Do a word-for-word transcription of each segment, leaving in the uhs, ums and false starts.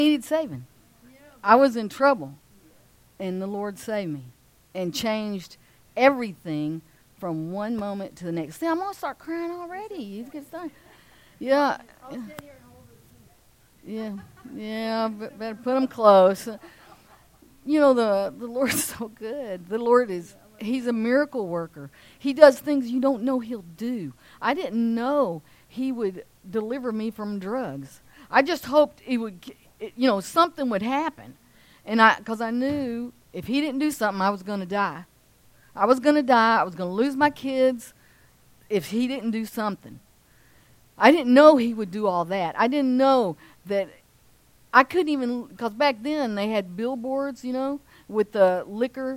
needed saving. I was in trouble, and the Lord saved me and changed everything from one moment to the next. See, I'm going to start crying already. You get started. Yeah. Yeah. Yeah. Better put them close. You know, the, the Lord's so good. The Lord is, he's a miracle worker. He does things you don't know he'll do. I didn't know he would deliver me from drugs. I just hoped he would, you know, something would happen. And I, because I knew if he didn't do something, I was going to die. I was going to die. I was going to lose my kids if he didn't do something. I didn't know he would do all that. I didn't know that I couldn't even, because back then they had billboards, you know, with the liquor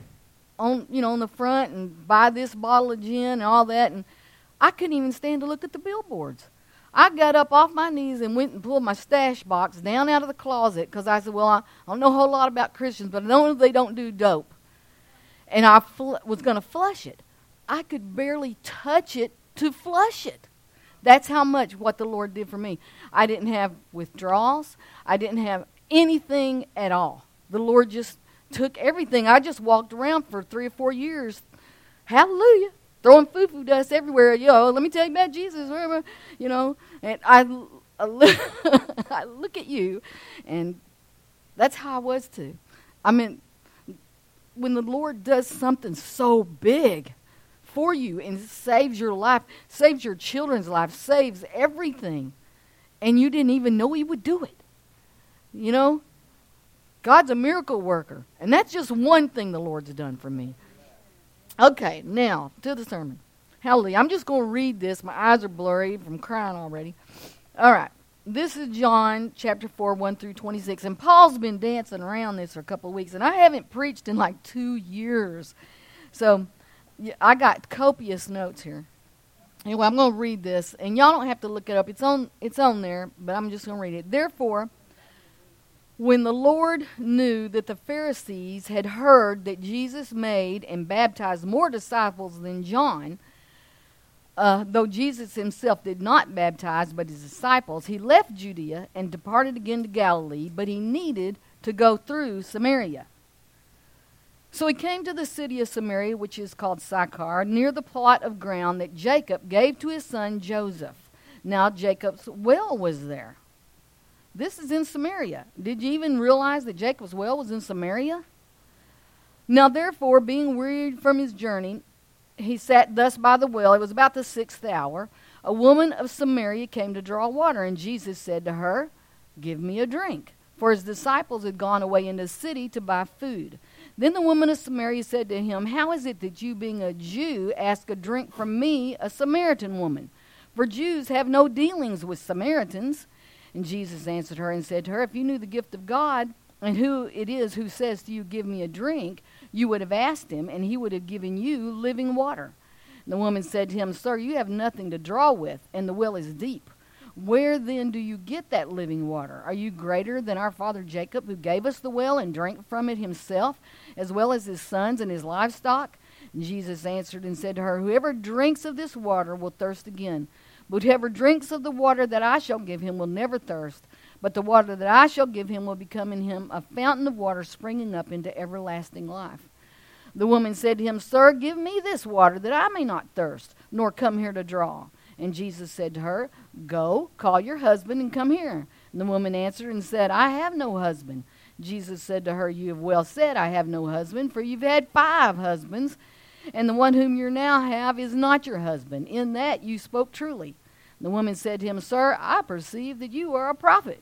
on, you know, on the front, and buy this bottle of gin and all that. And I couldn't even stand to look at the billboards. I got up off my knees and went and pulled my stash box down out of the closet because I said, well, I, I don't know a whole lot about Christians, but I know they don't do dope. And I fl- was going to flush it. I could barely touch it to flush it. That's how much what the Lord did for me. I didn't have withdrawals. I didn't have anything at all. The Lord just took everything. I just walked around for three or four years. Hallelujah. Throwing foo-foo dust everywhere. Yo, let me tell you about Jesus. You know, and I, I, look, I look at you, and that's how I was too. I mean, when the Lord does something so big for you and saves your life, saves your children's life, saves everything, and you didn't even know he would do it. You know, God's a miracle worker, and that's just one thing the Lord's done for me. Okay, now to the sermon. Hallelujah. I'm just going to read this. My eyes are blurry from crying already. All right. This is John chapter four, one through twenty-six. And Paul's been dancing around this for a couple of weeks, and I haven't preached in like two years. So yeah, I got copious notes here. Anyway, I'm going to read this, and y'all don't have to look it up. It's on, it's on there, but I'm just going to read it. Therefore, when the Lord knew that the Pharisees had heard that Jesus made and baptized more disciples than John, uh, though Jesus himself did not baptize but his disciples, he left Judea and departed again to Galilee, but he needed to go through Samaria. So he came to the city of Samaria, which is called Sychar, near the plot of ground that Jacob gave to his son Joseph. Now Jacob's well was there. This is in Samaria. Did you even realize that Jacob's well was in Samaria? Now therefore, being wearied from his journey, he sat thus by the well. It was about the sixth hour. A woman of Samaria came to draw water, and Jesus said to her, "Give me a drink." For his disciples had gone away into the city to buy food. Then the woman of Samaria said to him, "How is it that you, being a Jew, ask a drink from me, a Samaritan woman? For Jews have no dealings with Samaritans." And Jesus answered her and said to her, "If you knew the gift of God and who it is who says to you, 'Give me a drink,' you would have asked him, and he would have given you living water." And the woman said to him, "Sir, you have nothing to draw with, and the well is deep. Where then do you get that living water? Are you greater than our father Jacob, who gave us the well and drank from it himself, as well as his sons and his livestock?" And Jesus answered and said to her, "Whoever drinks of this water will thirst again. But whoever drinks of the water that I shall give him will never thirst. But the water that I shall give him will become in him a fountain of water springing up into everlasting life." The woman said to him, "Sir, give me this water that I may not thirst, nor come here to draw." And Jesus said to her, "Go, call your husband and come here." And the woman answered and said, "I have no husband." Jesus said to her, "You have well said, 'I have no husband,' for you've had five husbands, and the one whom you now have is not your husband. In that you spoke truly." The woman said to him, "Sir, I perceive that you are a prophet,"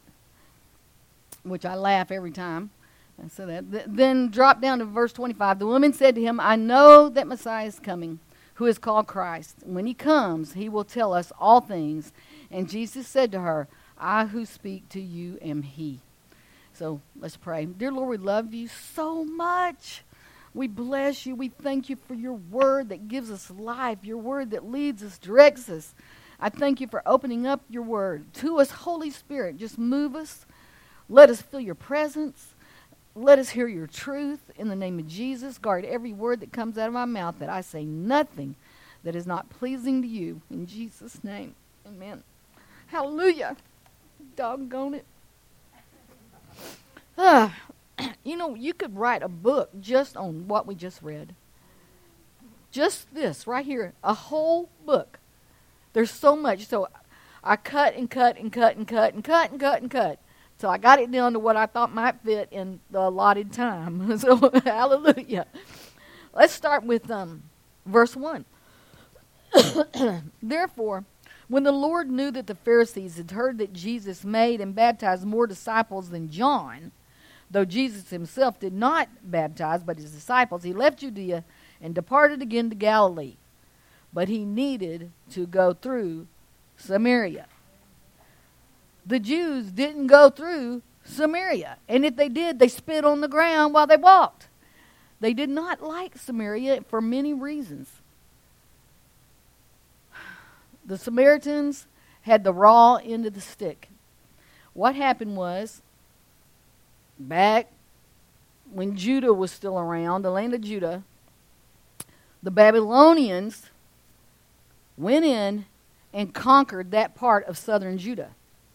which I laugh every time I say that. Th- then drop down to verse twenty-five. The woman said to him, "I know that Messiah is coming, who is called Christ. When he comes, he will tell us all things." And Jesus said to her, "I who speak to you am he." So let's pray. Dear Lord, we love you so much. We bless you. We thank you for your word that gives us life, your word that leads us, directs us. I thank you for opening up your word to us. Holy Spirit, just move us. Let us feel your presence. Let us hear your truth. In the name of Jesus, guard every word that comes out of my mouth, that I say nothing that is not pleasing to you. In Jesus' name, amen. Hallelujah. Doggone it. You know, you could write a book just on what we just read. Just this right here, a whole book. There's so much. So I cut and cut and cut and cut and cut and cut and cut. So I got it down to what I thought might fit in the allotted time. So hallelujah. Let's start with um, verse one. Therefore, when the Lord knew that the Pharisees had heard that Jesus made and baptized more disciples than John, though Jesus himself did not baptize but his disciples, he left Judea and departed again to Galilee. But he needed to go through Samaria. The Jews didn't go through Samaria. And if they did, they spit on the ground while they walked. They did not like Samaria for many reasons. The Samaritans had the raw end of the stick. What happened was, back when Judah was still around, the land of Judah, the Babylonians went in and conquered that part of southern Judah.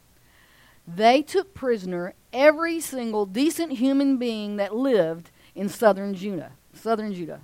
They took prisoner every single decent human being that lived in southern Judah. Southern Judah.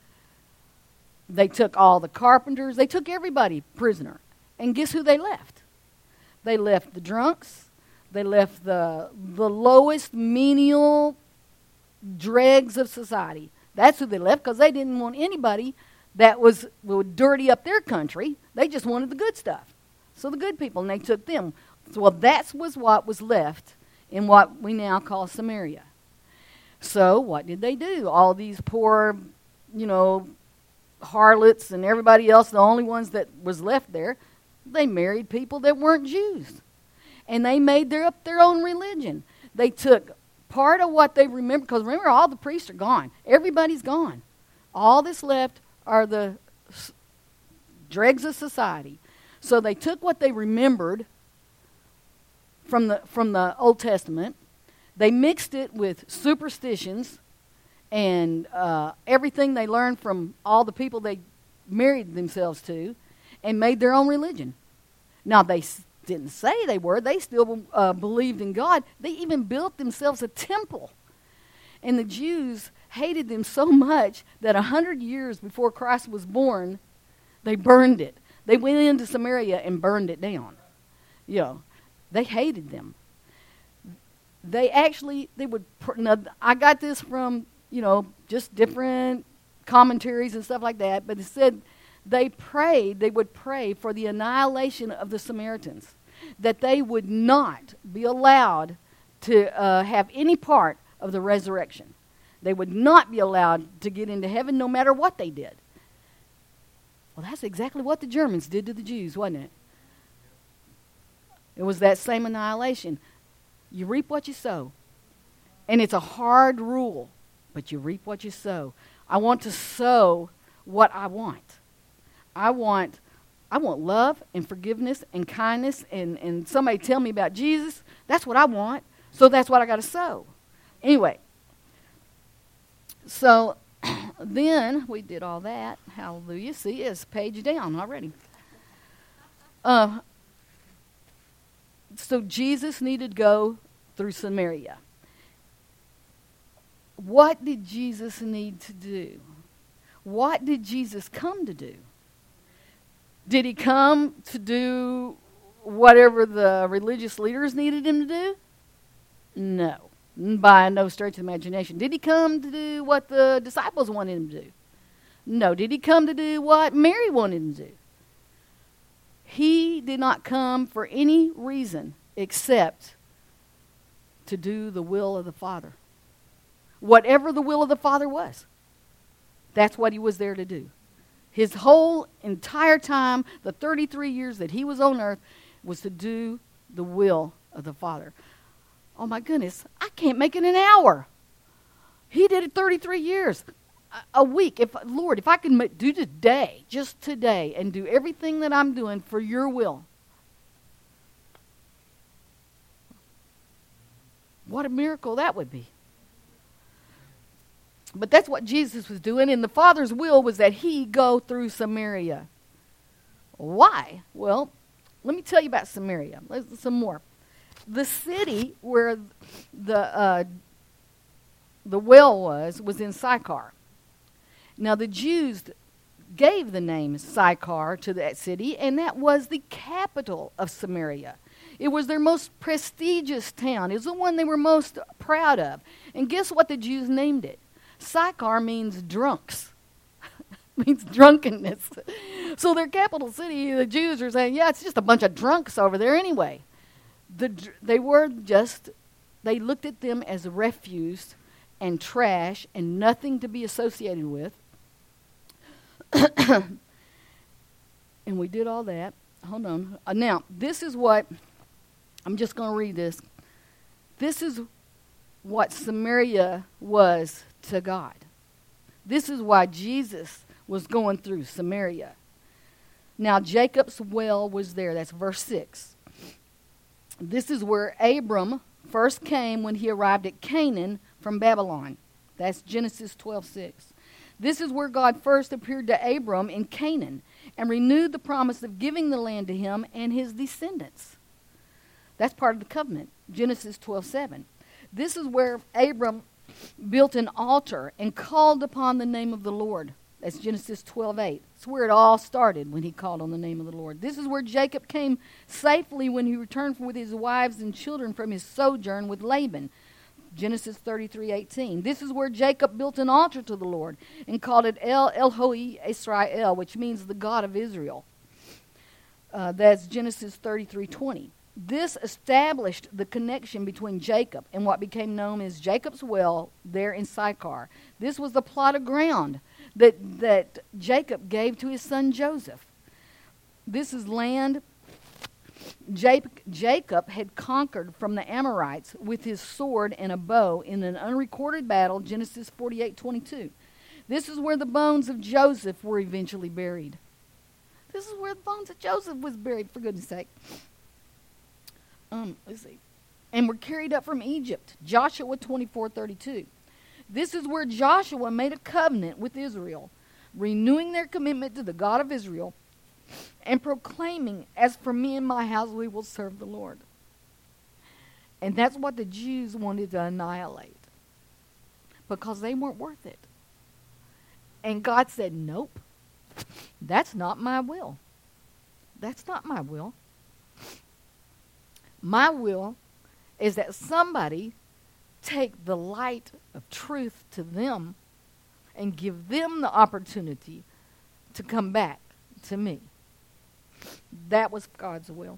They took all the carpenters. They took everybody prisoner. And guess who they left? They left the drunks. They left the the lowest menial dregs of society. That's who they left, because they didn't want anybody that was would dirty up their country. They just wanted the good stuff. So the good people, and they took them. So, well, that was what was left in what we now call Samaria. So what did they do? All these poor, you know, harlots and everybody else, the only ones that was left there, they married people that weren't Jews. And they made their up their own religion. They took part of what they remember, because remember, all the priests are gone. Everybody's gone. All that's left are the s- dregs of society. So they took what they remembered from the from the Old Testament. They mixed it with superstitions and uh, everything they learned from all the people they married themselves to, and made their own religion. Now, they s- didn't say they were. They still uh, believed in God. They even built themselves a temple. And the Jews hated them so much that a hundred years before Christ was born, they burned it. They went into Samaria and burned it down. You know, they hated them. They actually, they would, pr- now, I got this from, you know, just different commentaries and stuff like that, but it said they prayed, they would pray for the annihilation of the Samaritans, that they would not be allowed to uh, have any part of the resurrection. They would not be allowed to get into heaven no matter what they did. Well, that's exactly what the Germans did to the Jews, wasn't it? It was that same annihilation. You reap what you sow. And it's a hard rule, but you reap what you sow. I want to sow what I want. I want I want love and forgiveness and kindness, and, and somebody tell me about Jesus. That's what I want. So that's what I got to sow. Anyway, so then we did all that. Hallelujah. See, it's a page down already. Uh, so Jesus needed to go through Samaria. What did Jesus need to do? What did Jesus come to do? Did he come to do whatever the religious leaders needed him to do? No, by no stretch of the imagination. Did he come to do what the disciples wanted him to do? No. Did he come to do what Mary wanted him to do? He did not come for any reason except to do the will of the Father. Whatever the will of the Father was, that's what he was there to do. His whole entire time, the thirty-three years that he was on earth, was to do the will of the Father. Oh my goodness, I can't make it an hour. He did it thirty-three years. A, a week. If Lord, if I can ma- do today, just today, and do everything that I'm doing for your will. What a miracle that would be. But that's what Jesus was doing, and the Father's will was that he go through Samaria. Why? Well, let me tell you about Samaria. Let's, some more. The city where the uh, the well was, was in Sychar. Now the Jews gave the name Sychar to that city, and that was the capital of Samaria. It was their most prestigious town. It was the one they were most proud of. And guess what the Jews named it? Sychar means drunks. means drunkenness. So their capital city, the Jews are saying, yeah, it's just a bunch of drunks over there anyway. The, they were just, they looked at them as refuse and trash and nothing to be associated with. And we did all that. Hold on. Uh, now, this is what, I'm just going to read this. This is what Samaria was to God. This is why Jesus was going through Samaria. Now, Jacob's well was there. That's verse six. This is where Abram first came when he arrived at Canaan from Babylon. That's Genesis twelve six. This is where God first appeared to Abram in Canaan and renewed the promise of giving the land to him and his descendants. That's part of the covenant, Genesis twelve seven. This is where Abram built an altar and called upon the name of the Lord. That's Genesis twelve eight. It's where it all started, when he called on the name of the Lord. This is where Jacob came safely when he returned with his wives and children from his sojourn with Laban. Genesis thirty-three eighteen. This is where Jacob built an altar to the Lord and called it El Elohei Israel, which means the God of Israel. Uh, that's Genesis thirty-three twenty. This established the connection between Jacob and what became known as Jacob's well there in Sychar. This was the plot of ground that, that Jacob gave to his son Joseph. This is land Jacob had conquered from the Amorites with his sword and a bow in an unrecorded battle, Genesis forty-eight twenty-two. This is where the bones of Joseph were eventually buried. This is where the bones of Joseph was buried, for goodness sake. Um, let's see. And were carried up from Egypt, Joshua twenty-four thirty-two. This is where Joshua made a covenant with Israel, renewing their commitment to the God of Israel and proclaiming, as for me and my house, we will serve the Lord. And that's what the Jews wanted to annihilate, because they weren't worth it. And God said, nope, that's not my will. That's not my will. My will is that somebody take the light of truth to them and give them the opportunity to come back to me. That was God's will.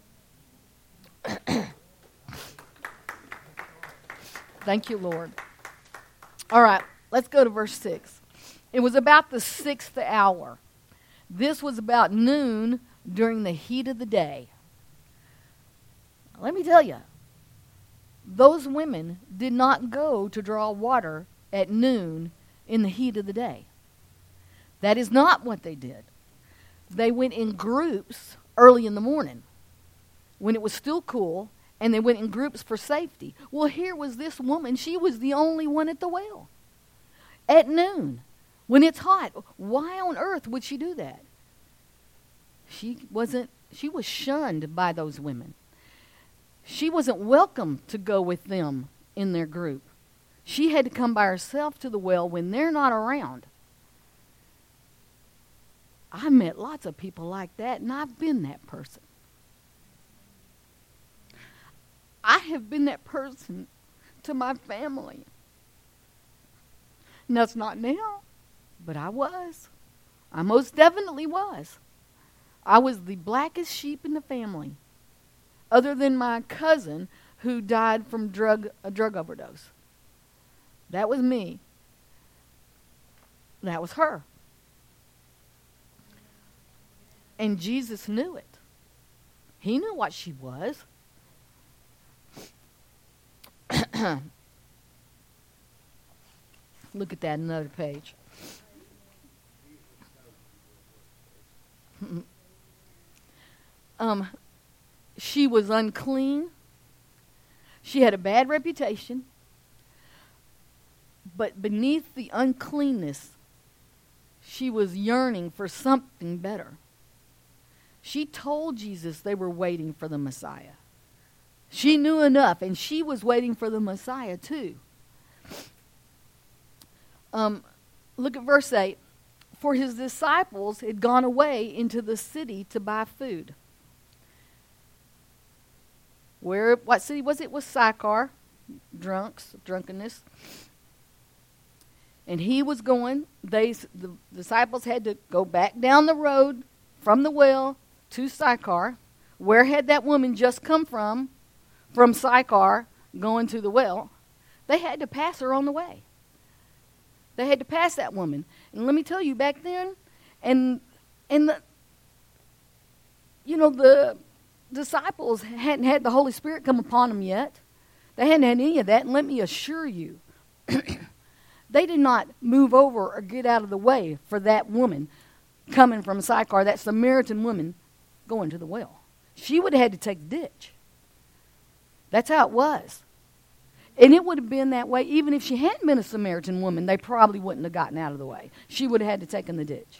Thank you, Lord. All right, let's go to verse six. It was about the sixth hour. This was about noon during the heat of the day. Let me tell you, those women did not go to draw water at noon in the heat of the day. That is not what they did. They went in groups early in the morning when it was still cool, and they went in groups for safety. Well, here was this woman. She was the only one at the well at noon when it's hot. Why on earth would she do that? She wasn't, she was shunned by those women. She wasn't welcome to go with them in their group. She had to come by herself to the well when they're not around. I met lots of people like that, and I've been that person. I have been that person to my family. And that's not now, but I was. I most definitely was. I was the blackest sheep in the family, other than my cousin who died from drug a drug overdose. That was me. That was her. And Jesus knew it. He knew what she was. Look at that, another page. um, she was unclean. She had a bad reputation. But beneath the uncleanness, she was yearning for something better. She told Jesus they were waiting for the Messiah. She knew enough, and she was waiting for the Messiah too. Um, look at verse eight. For his disciples had gone away into the city to buy food. Where, what city was it? It was Sychar, drunks, drunkenness. And he was going, they, the disciples had to go back down the road from the well to Sychar. Where had that woman just come from? From Sychar, going to the well. They had to pass her on the way. They had to pass that woman. And let me tell you, back then, and and the, you know, the disciples hadn't had the Holy Spirit come upon them yet. They hadn't had any of that. And let me assure you, they did not move over or get out of the way for that woman coming from Sychar, that Samaritan woman going to the well. She would have had to take the ditch. That's how it was. And it would have been that way even if she hadn't been a Samaritan woman. They probably wouldn't have gotten out of the way. She would have had to take in the ditch.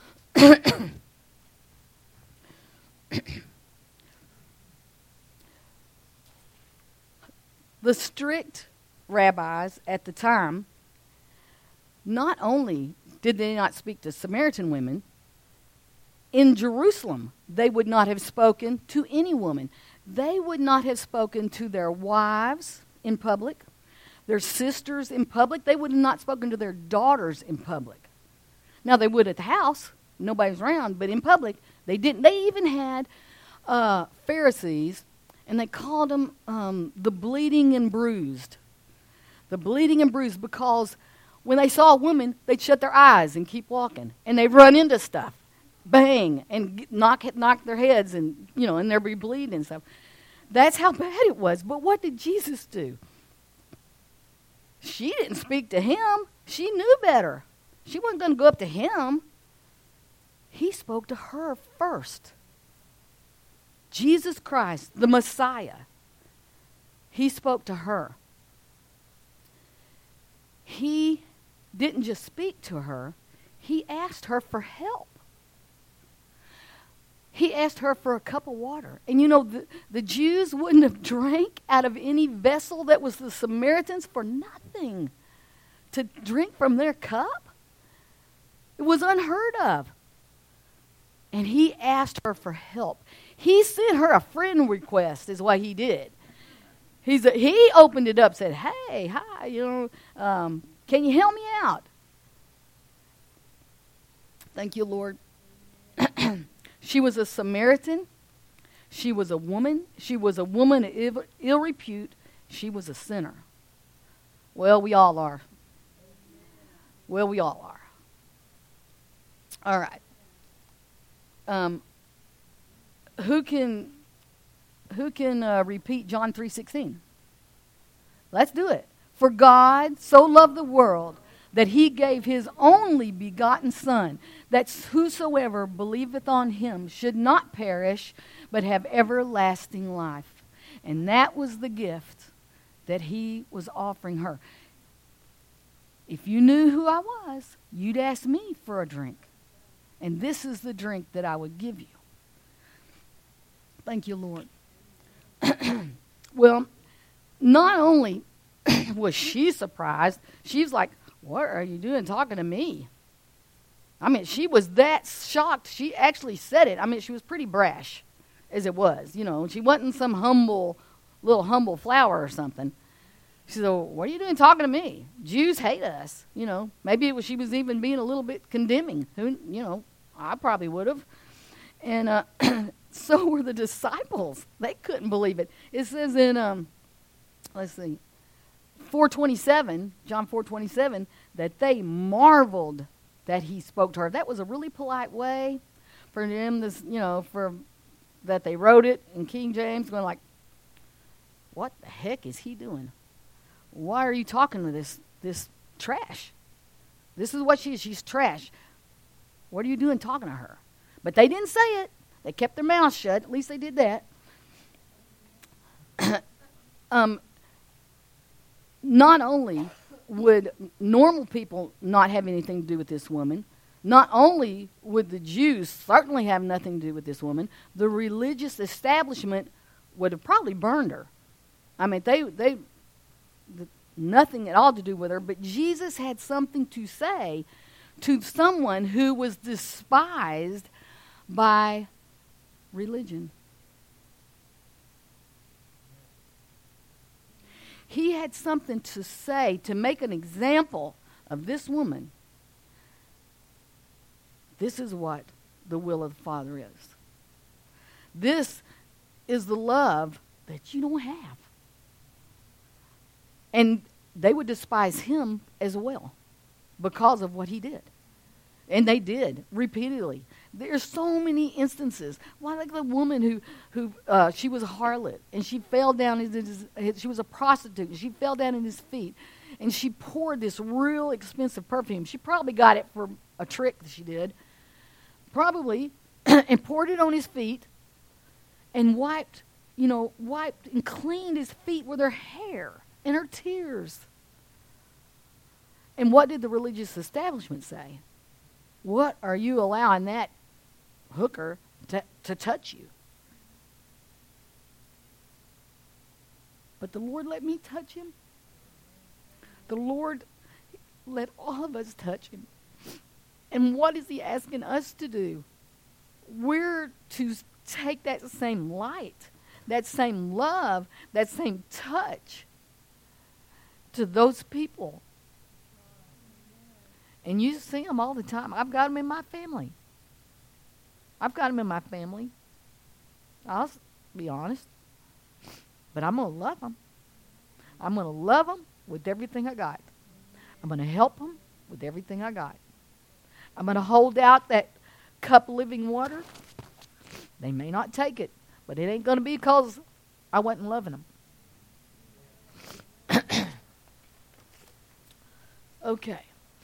The strict rabbis at the time, not only did they not speak to Samaritan women, in Jerusalem they would not have spoken to any woman. They would not have spoken to their wives in public, their sisters in public. They would have not spoken to their daughters in public. Now, they would at the house. Nobody's around. But in public, they didn't. They even had uh, Pharisees, and they called them um, the bleeding and bruised. The bleeding and bruised, because when they saw a woman, they'd shut their eyes and keep walking. And they'd run into stuff. Bang. And knock, knock their heads, and, you know, and they'd be bleeding and stuff. That's how bad it was. But what did Jesus do? She didn't speak to him. She knew better. She wasn't going to go up to him. He spoke to her first. Jesus Christ, the Messiah. He spoke to her. He didn't just speak to her. He asked her for help. He asked her for a cup of water. And you know, the, the Jews wouldn't have drank out of any vessel that was the Samaritans for nothing. To drink from their cup? It was unheard of. And he asked her for help. He sent her a friend request is what he did. He's a, he opened it up, said, hey, hi, you know, um, can you help me out? Thank you, Lord. She was a Samaritan. She was a woman. She was a woman of ill, ill repute. She was a sinner. Well, we all are. Well, we all are. All right. Um, who can who can uh, repeat John three sixteen? Let's do it. For God so loved the world that he gave his only begotten Son, that whosoever believeth on him should not perish, but have everlasting life. And that was the gift that he was offering her. If you knew who I was, you'd ask me for a drink. And this is the drink that I would give you. Thank you, Lord. Well, not only was she surprised, she's like, what are you doing talking to me? I mean, she was that shocked. She actually said it. I mean, she was pretty brash, as it was. You know, she wasn't some humble, little humble flower or something. She said, well, what are you doing talking to me? Jews hate us. You know, maybe it was, she was even being a little bit condemning. Who, you know, I probably would have. And uh, so were the disciples. They couldn't believe it. It says in, um, let's see, four twenty-seven, John four twenty-seven, that they marveled that he spoke to her. That was a really polite way for them, this, you know, for that they wrote it in King James, going like, what the heck is he doing? Why are you talking to this this trash? This is what she is. She's trash. What are you doing talking to her? But they didn't say it. They kept their mouths shut. At least they did that. um, not only would normal people not have anything to do with this woman, not only would the Jews certainly have nothing to do with this woman, the religious establishment would have probably burned her. I mean, they, they, the, nothing at all to do with her, but Jesus had something to say to someone who was despised by religion. He had something to say to make an example of this woman. This is what the will of the Father is. This is the love that you don't have. And they would despise him as well because of what he did. And they did, repeatedly. There's so many instances. Why, like the woman who, who uh, she was a harlot, and she fell down, in his, she was a prostitute, and she fell down at his feet, and she poured this real expensive perfume. She probably got it for a trick that she did, probably, and poured it on his feet, and wiped, you know, wiped and cleaned his feet with her hair and her tears. And what did the religious establishment say? What are you allowing that hooker to, to touch you? But the Lord let me touch him. The Lord let all of us touch him. And what is he asking us to do? We're to take that same light, that same love, that same touch to those people. And you see them all the time. I've got them in my family. I've got them in my family. I'll be honest. But I'm going to love them. I'm going to love them with everything I got. I'm going to help them with everything I got. I'm going to hold out that cup of living water. They may not take it, but it ain't going to be because I wasn't loving them. Okay.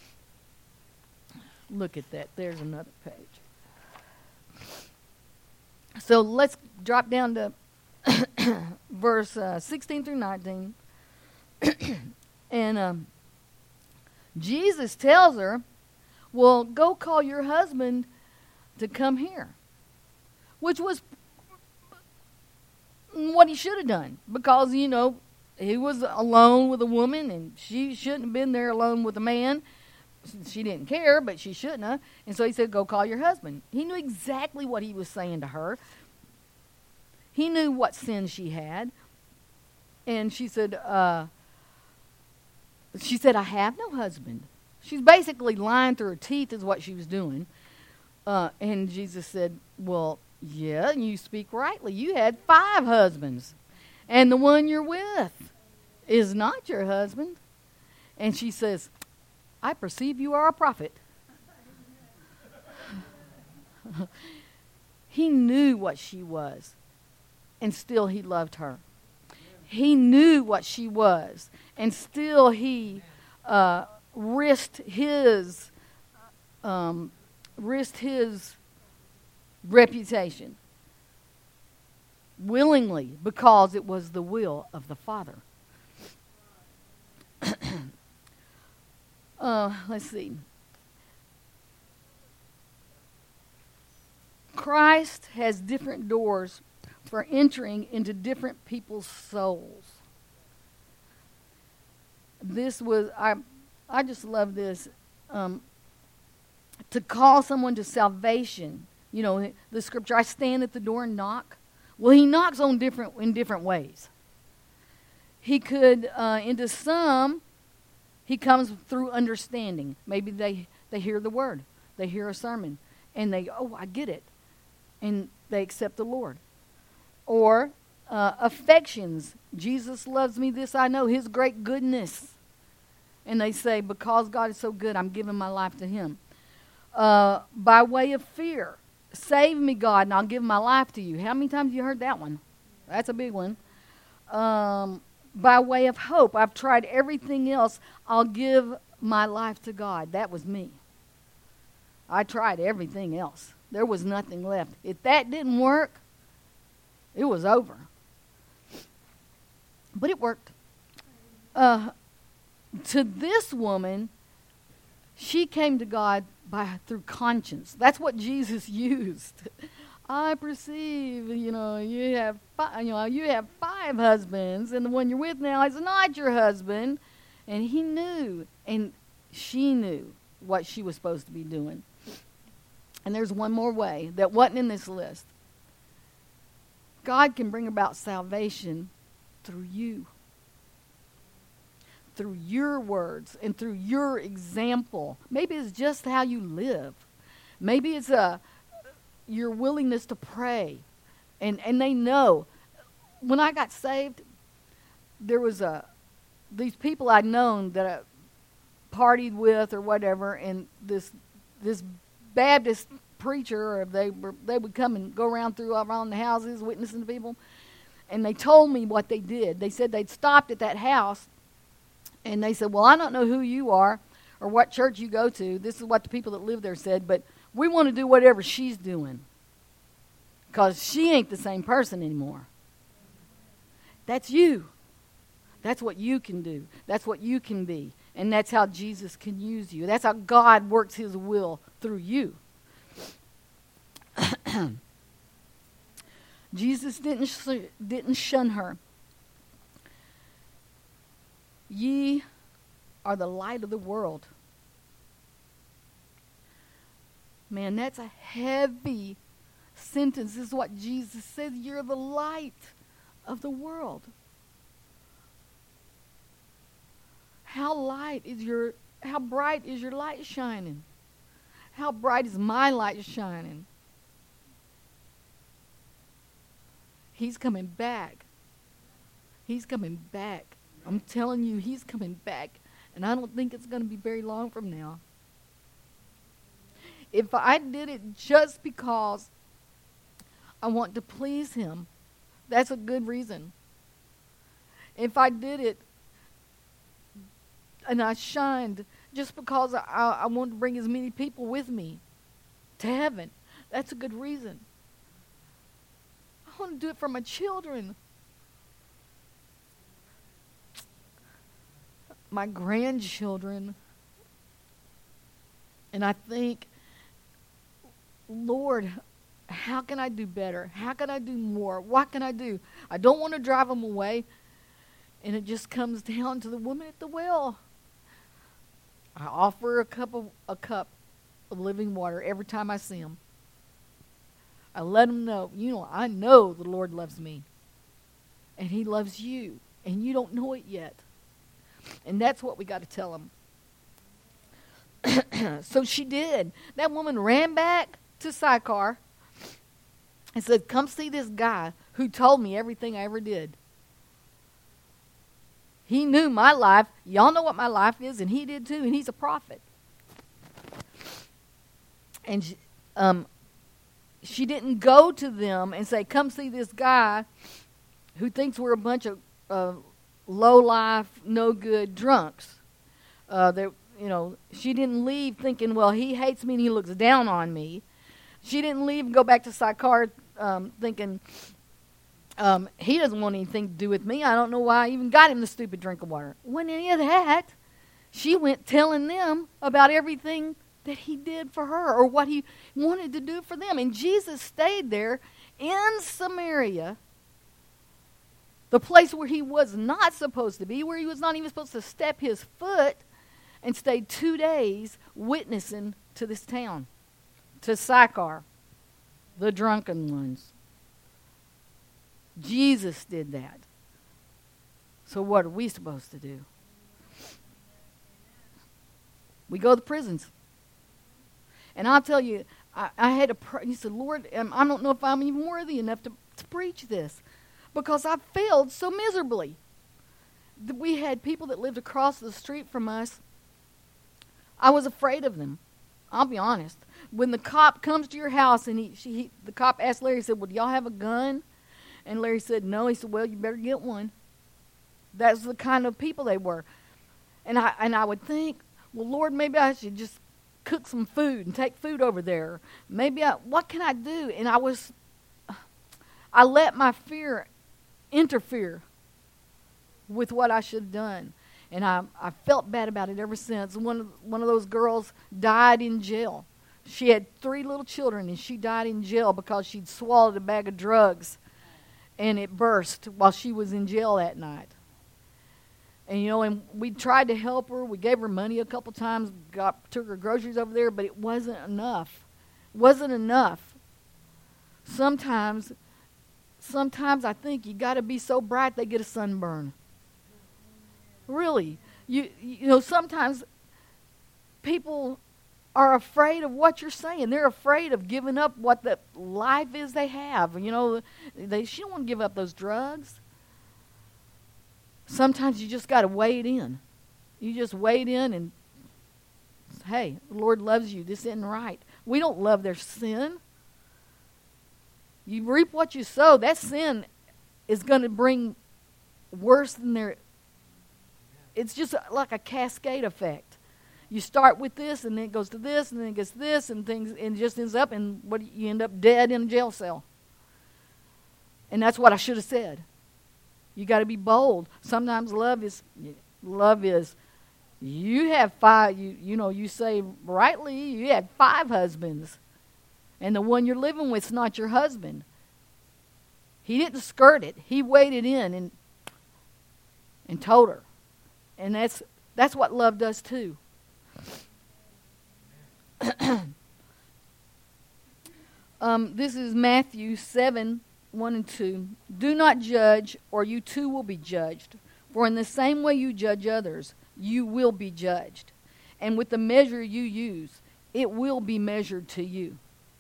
Look at that. There's another page. So let's drop down to verse uh, sixteen through nineteen. And um, Jesus tells her, well, go call your husband to come here. Which was what he should have done. Because, you know, he was alone with a woman and she shouldn't have been there alone with a man. She didn't care, but she shouldn't have. And so he said, go call your husband. He knew exactly what he was saying to her. He knew what sin she had. And she said, uh, she said, I have no husband. She's basically lying through her teeth is what she was doing. Uh, and Jesus said, well, yeah, you speak rightly. You had five husbands. And the one you're with is not your husband. And she says, I perceive you are a prophet. He knew what she was, and still he loved her. He knew what she was, and still he uh, risked his um, risked his reputation willingly because it was the will of the Father. Uh, let's see. Christ has different doors for entering into different people's souls. This was, I I just love this. Um, to call someone to salvation. You know, the scripture, I stand at the door and knock. Well, he knocks on different in different ways. He could, uh, into some, he comes through understanding. Maybe they, they hear the word. They hear a sermon. And they, oh, I get it. And they accept the Lord. Or uh, affections. Jesus loves me, this I know. His great goodness. And they say, because God is so good, I'm giving my life to him. Uh, by way of fear. Save me, God, and I'll give my life to you. How many times have you heard that one? That's a big one. Um... By way of hope, I've tried everything else. I'll give my life to God. That was me. I tried everything else. There was nothing left. If that didn't work, it was over. But it worked. Uh, to this woman, she came to God by through conscience. That's what Jesus used. I perceive, you know, you have five, you know, you have five husbands, and the one you're with now is not your husband. And he knew, and she knew what she was supposed to be doing. And there's one more way that wasn't in this list. God can bring about salvation through you, through your words and through your example. Maybe it's just how you live. Maybe it's a your willingness to pray. And and they know. When I got saved, there was a these people I'd known that I partied with or whatever, and this this Baptist preacher, or they were they would come and go around through around the houses witnessing to people, and they told me what they did. They said they'd stopped at that house, and they said, "Well, I don't know who you are or what church you go to. This is what the people that live there said, but we want to do whatever she's doing, because she ain't the same person anymore." That's you. That's what you can do. That's what you can be. And that's how Jesus can use you. That's how God works his will through you. Jesus didn't sh- didn't shun her. Ye are the light of the world. Man, that's a heavy sentence. This is what Jesus says. You're the light of the world. How light is your, how bright is your light shining? How bright is my light shining? He's coming back. He's coming back. I'm telling you, he's coming back. And I don't think it's going to be very long from now. If I did it just because I want to please him, that's a good reason. If I did it and I shined just because I, I want to bring as many people with me to heaven, that's a good reason. I want to do it for my children, my grandchildren. And I think, Lord, how can I do better? How can I do more? What can I do? I don't want to drive them away. And it just comes down to the woman at the well. I offer a cup of a cup of living water every time I see them. I let them know, you know, I know the Lord loves me. And he loves you. And you don't know it yet. And that's what we got to tell them. So she did. That woman ran back to Sychar and said, "Come see this guy who told me everything I ever did. He knew my life. Y'all know what my life is, and he did too, and he's a prophet." And she, um, she didn't go to them and say, "Come see this guy who thinks we're a bunch of uh, low-life, no-good drunks." Uh, that you know, she didn't leave thinking, "Well, he hates me and he looks down on me." She didn't leave and go back to Sychar um, thinking, um, he doesn't want anything to do with me. I don't know why I even got him the stupid drink of water. Wasn't any of that. She went telling them about everything that he did for her or what he wanted to do for them. And Jesus stayed there in Samaria, the place where he was not supposed to be, where he was not even supposed to step his foot, and stayed two days witnessing to this town. To Sychar, the drunken ones. Jesus did that. So what are we supposed to do? We go to the prisons. And I'll tell you, I, I had to pray. He said, "Lord, um, I don't know if I'm even worthy enough to, to preach this, because I failed so miserably." We had people that lived across the street from us. I was afraid of them. I'll be honest. When the cop comes to your house and he, she, he, the cop asked Larry, he said, "Well, do y'all have a gun?" And Larry said, "No." He said, "Well, you better get one." That's the kind of people they were. And I and I would think, well, Lord, maybe I should just cook some food and take food over there. Maybe I, what can I do? And I was, I let my fear interfere with what I should have done. And I, I felt bad about it ever since. One of, one of those girls died in jail. She had three little children, and she died in jail because she'd swallowed a bag of drugs, and it burst while she was in jail that night. And, you know, and we tried to help her. We gave her money a couple times, got took her groceries over there, but it wasn't enough. It wasn't enough. Sometimes, sometimes I think you got to be so bright they get a sunburn. Really. You, you know, sometimes people are afraid of what you're saying. They're afraid of giving up what the life is they have. You know, they she don't want to give up those drugs. Sometimes you just got to wade in. You just wade in and, hey, the Lord loves you. This isn't right. We don't love their sin. You reap what you sow. That sin is going to bring worse than their... It's just like a cascade effect. You start with this, and then it goes to this, and then it gets to this, and things, and it just ends up, and what you end up dead in a jail cell. And that's what I should have said. You got to be bold. Sometimes love is, love is, you have five, you, you know, you say rightly, you had five husbands. And the one you're living with is not your husband. He didn't skirt it. He waded in and and told her. And that's that's what love does too. um, this is Matthew seven, one and two. Do not judge, or you too will be judged. For in the same way you judge others, you will be judged. And with the measure you use, it will be measured to you.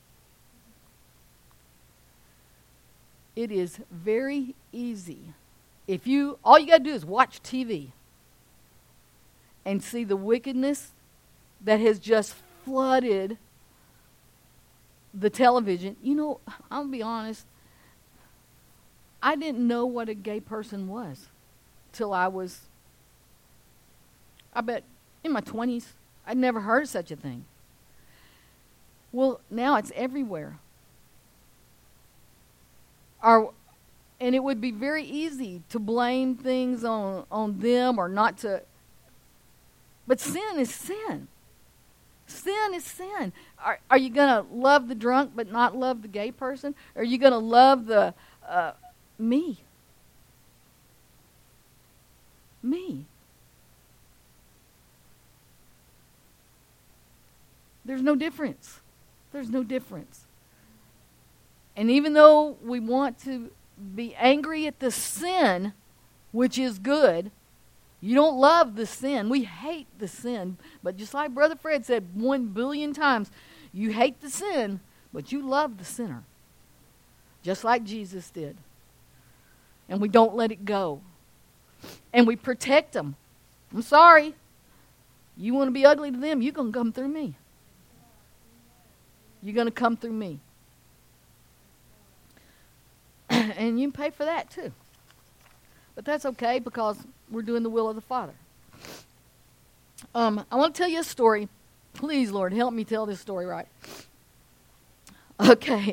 It is very easy. If you, all you got to do is watch T V and see the wickedness that has just flooded the television. You know, I'll be honest, I didn't know what a gay person was till I was, I bet, in my twenties. I'd never heard of such a thing. Well, now it's everywhere. Our, and it would be very easy to blame things on, on them or not to. But sin is sin. Sin is sin. Are, are you going to love the drunk but not love the gay person? Are you going to love the uh, me? Me. There's no difference. There's no difference. And even though we want to be angry at the sin, which is good, you don't love the sin. We hate the sin. But just like Brother Fred said one billion times, you hate the sin, but you love the sinner. Just like Jesus did. And we don't let it go. And we protect them. I'm sorry. You want to be ugly to them, you're going to come through me. You're going to come through me. And you can pay for that too. But that's okay because we're doing the will of the Father. Um, I want to tell you a story. Please, Lord, help me tell this story right. Okay.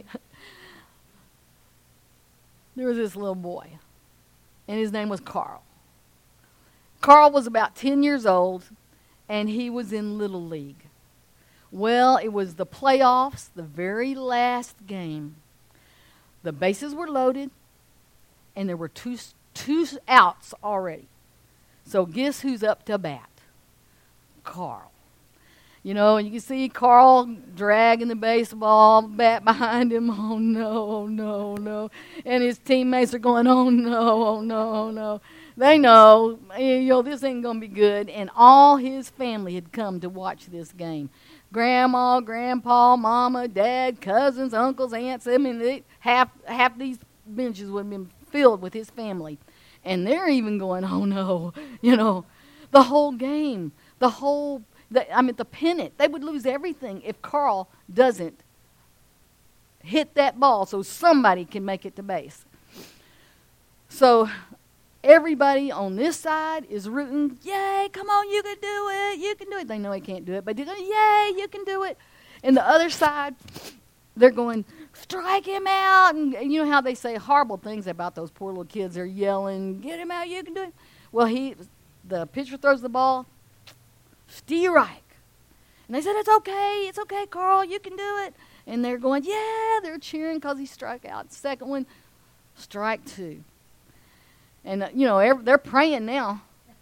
There was this little boy, and his name was Carl. Carl was about ten years old, and he was in Little League. Well, it was the playoffs, the very last game. The bases were loaded, and there were two two outs already. So guess who's up to bat? Carl. You know, and you can see Carl dragging the baseball bat behind him. Oh, no, oh, no, no. And his teammates are going, oh, no, oh, no, oh, no. They know, you know, this ain't going to be good. And all his family had come to watch this game. Grandma, grandpa, mama, dad, cousins, uncles, aunts. I mean, they, half half these benches would have been filled with his family. And they're even going, oh, no, you know, the whole game, the whole, the, I mean, the pennant. They would lose everything if Carl doesn't hit that ball so somebody can make it to base. So everybody on this side is rooting, yay, come on, you can do it, you can do it. They know he can't do it, but they're going, yay, you can do it. And the other side, they're going, strike him out. And, and you know how they say horrible things about those poor little kids. They're yelling, get him out, you can do it. Well, he, the pitcher throws the ball, strike. And they said, it's okay, it's okay, Carl, you can do it. And they're going, yeah, they're cheering because he struck out. Second one, strike two. And, uh, you know, every, they're praying now.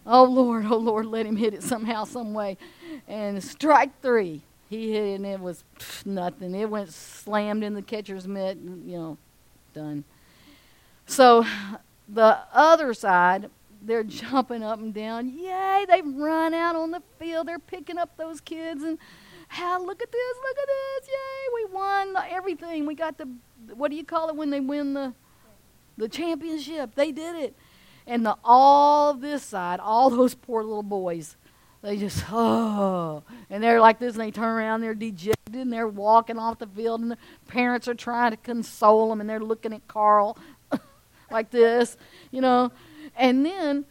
Oh, Lord, oh, Lord, let him hit it somehow, some way. And strike three. He hit it, and it was pff, nothing. It went slammed in the catcher's mitt, and, you know, done. So the other side, they're jumping up and down. Yay, they've run out on the field. They're picking up those kids, and how, look at this, look at this. Yay, we won everything. We got the, what do you call it when they win the, the championship? They did it. And the, all this side, all those poor little boys, they just, oh. And they're like this, and they turn around, they're dejected, and they're walking off the field, and the parents are trying to console them, and they're looking at Carl like this, you know. And then,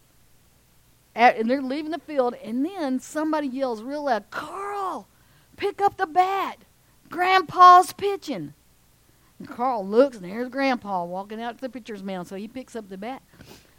at, and they're leaving the field, and then somebody yells real loud, Carl, pick up the bat. Grandpa's pitching. And Carl looks, and there's Grandpa walking out to the pitcher's mound, so he picks up the bat.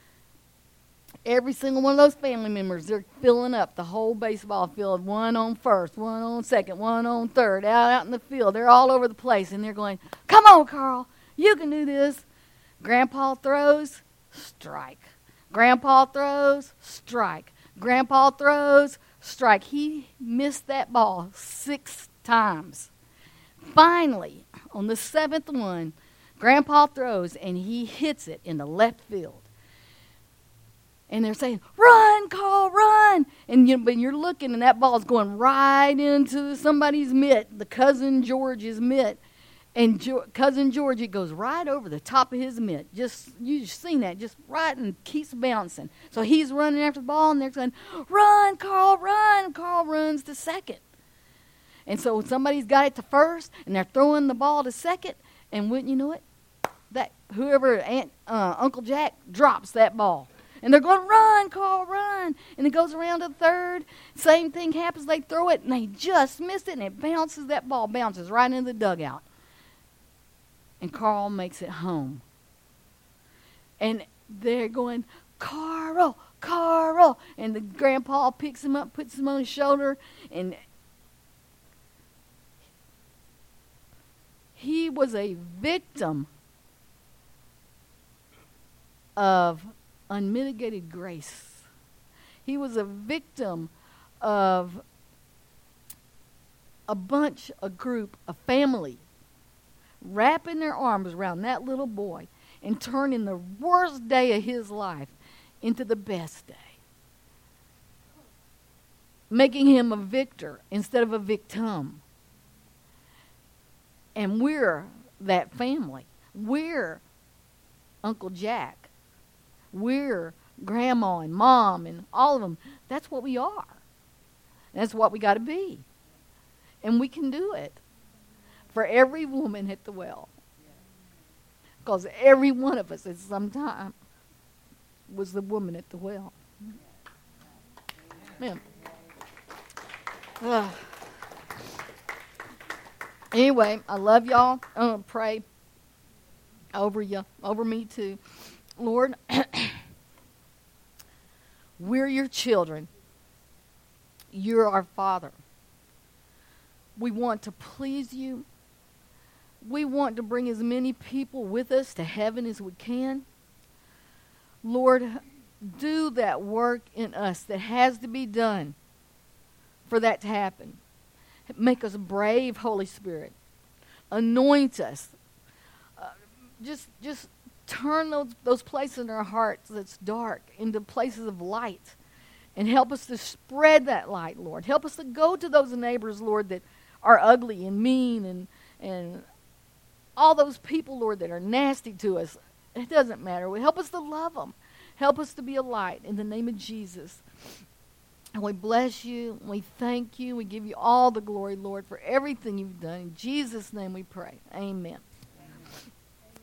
Every single one of those family members, they're filling up the whole baseball field, one on first, one on second, one on third, out, out in the field. They're all over the place, and they're going, come on, Carl, you can do this. Grandpa throws, strike. Grandpa throws, strike. Grandpa throws, strike. He missed that ball six times. Finally, on the seventh one, Grandpa throws, and he hits it in the left field. And they're saying, run, Carl, run. And you, but you're looking, and that ball's going right into somebody's mitt, the Cousin George's mitt. And jo- Cousin George, it goes right over the top of his mitt. Just, you've seen that, just right, and keeps bouncing. So he's running after the ball, and they're saying, run, Carl, run. Carl runs to second. And so somebody's got it to first, and they're throwing the ball to second, and wouldn't you know it, that whoever, Aunt, uh, Uncle Jack, drops that ball. And they're going, run, Carl, run. And it goes around to the third. Same thing happens. They throw it, and they just missed it, and it bounces, that ball bounces right into the dugout. And Carl makes it home. And they're going, Carl, Carl. And the grandpa picks him up, puts him on his shoulder, and he was a victim of unmitigated grace. He was a victim of a bunch, a group, a family wrapping their arms around that little boy and turning the worst day of his life into the best day. Making him a victor instead of a victim. And we're that family. We're Uncle Jack. We're Grandma and Mom and all of them. That's what we are. And that's what we got to be. And we can do it for every woman at the well. Because every one of us at some time was the woman at the well. Man. Ugh. Anyway, I love y'all. I'm going to pray over you, over me too. Lord, we're your children. You're our Father. We want to please you. We want to bring as many people with us to heaven as we can. Lord, do that work in us that has to be done for that to happen. Make us brave, Holy Spirit. Anoint us. Uh, just, just turn those, those places in our hearts that's dark into places of light. And help us to spread that light, Lord. Help us to go to those neighbors, Lord, that are ugly and mean and and all those people, Lord, that are nasty to us. It doesn't matter. Help us to love them. Help us to be a light in the name of Jesus. And we bless you. We thank you. We give you all the glory, Lord, for everything you've done. In Jesus' name we pray. Amen.